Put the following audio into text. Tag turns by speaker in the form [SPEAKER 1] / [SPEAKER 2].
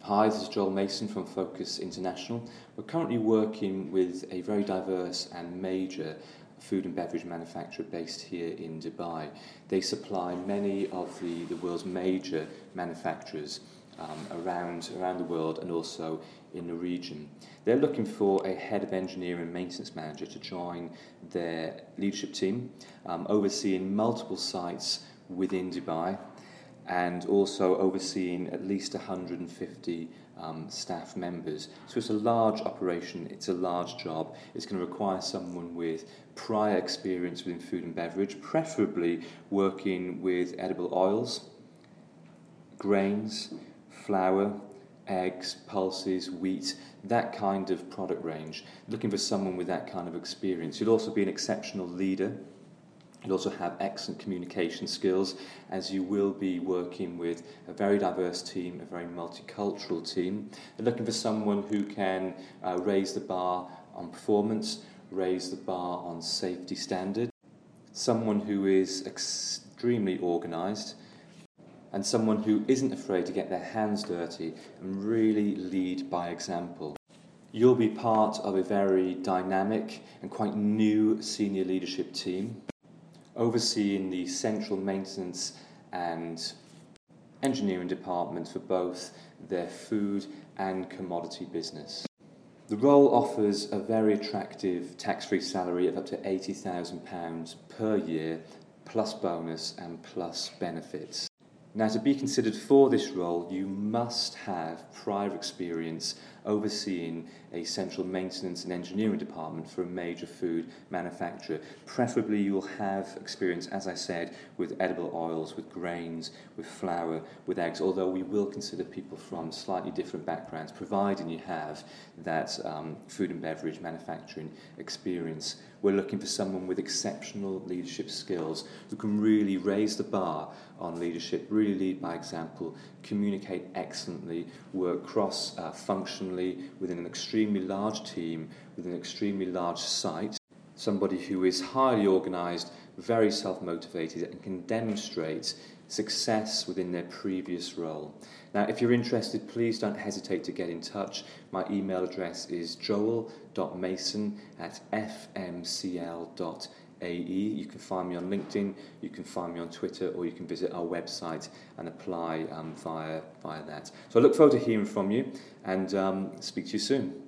[SPEAKER 1] Hi, this is Joel Mason from Focus International. We're currently working with a very diverse and major food and beverage manufacturer based here in Dubai. They supply many of the world's major manufacturers around the world and also in the region. They're looking for a head of engineering and maintenance manager to join their leadership team, overseeing multiple sites within Dubai, and also overseeing at least 150 staff members. So it's a large operation, it's a large job. It's going to require someone with prior experience within food and beverage, preferably working with edible oils, grains, flour, eggs, pulses, wheat, that kind of product range. Looking for someone with that kind of experience. You'll also be an exceptional leader. You'll also have excellent communication skills, as you will be working with a very diverse team, a very multicultural team. They're looking for someone who can raise the bar on performance, raise the bar on safety standard, someone who is extremely organised, and someone who isn't afraid to get their hands dirty and really lead by example. You'll be part of a very dynamic and quite new senior leadership team, overseeing the central maintenance and engineering department for both their food and commodity business. The role offers a very attractive tax-free salary of up to £80,000 per year, plus bonus and plus benefits. Now, to be considered for this role, you must have prior experience overseeing a central maintenance and engineering department for a major food manufacturer. Preferably, you'll have experience, as I said, with edible oils, with grains, with flour, with eggs, although we will consider people from slightly different backgrounds, providing you have that food and beverage manufacturing experience. We're looking for someone with exceptional leadership skills who can really raise the bar on leadership, really lead by example, communicate excellently, work cross-functionally within an extremely large team, within an extremely large site. Somebody who is highly organised, very self-motivated, and can demonstrate success within their previous role. Now, if you're interested, please don't hesitate to get in touch. My email address is joel.mason@fmcl.ae. You can find me on LinkedIn, you can find me on Twitter, or you can visit our website and apply via that. So I look forward to hearing from you, and speak to you soon.